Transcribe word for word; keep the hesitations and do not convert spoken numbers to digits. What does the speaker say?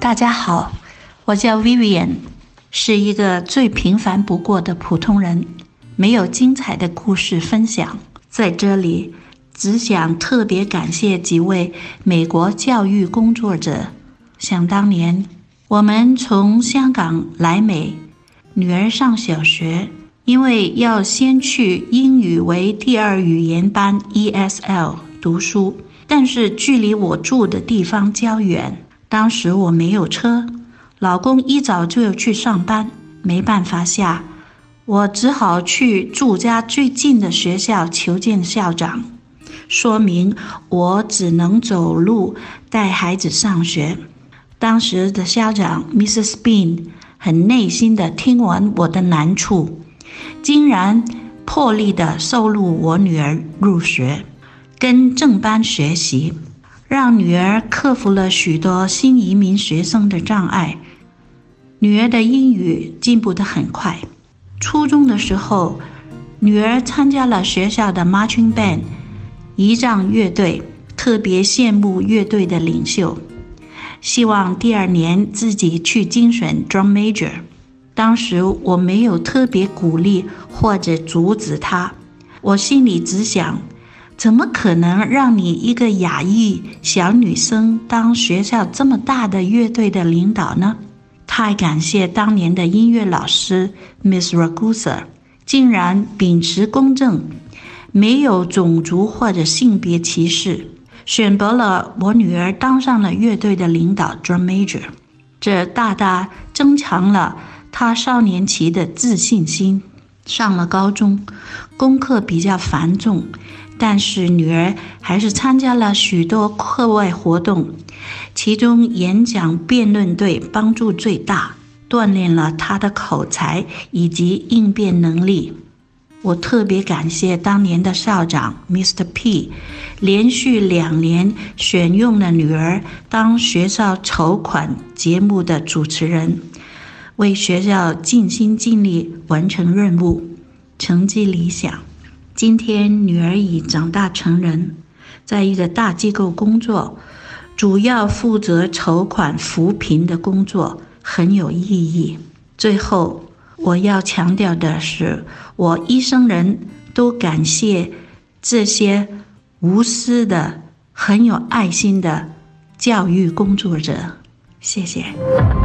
大家好，我叫 Vivian， 是一个最平凡不过的普通人，没有精彩的故事分享。在这里，只想特别感谢几位美国教育工作者。想当年，我们从香港来美，女儿上小学，因为要先去英语为第二语言班 E S L 读书，但是距离我住的地方较远，当时我没有车，老公一早就要去上班，没办法下，我只好去住家最近的学校求见校长，说明我只能走路带孩子上学。当时的校长 Missus Bean 很耐心地听完我的难处，竟然破例地收录我女儿入学，跟正班学习，让女儿克服了许多新移民学生的障碍。女儿的英语进步得很快。初中的时候，女儿参加了学校的 Marching Band 仪仗乐队，特别羡慕乐队的领袖，希望第二年自己去竞选 Drum Major。 当时我没有特别鼓励或者阻止她，我心里只想，怎么可能让你一个亚裔小女生当学校这么大的乐队的领导呢？太感谢当年的音乐老师 Miss Ragusa， 竟然秉持公正，没有种族或者性别歧视，选拔了我女儿当上了乐队的领导 Drum Major。 这大大增强了她少年期的自信心。上了高中，功课比较繁重，但是女儿还是参加了许多课外活动，其中演讲辩论队帮助最大，锻炼了她的口才以及应变能力。我特别感谢当年的校长 Mister P 连续两年选用了女儿当学校筹款节目的主持人，为学校尽心尽力完成任务，成绩理想。今天女儿已长大成人，在一个大机构工作，主要负责筹款扶贫的工作，很有意义。最后我要强调的是，我一生人都感谢这些无私的、很有爱心的教育工作者。谢谢。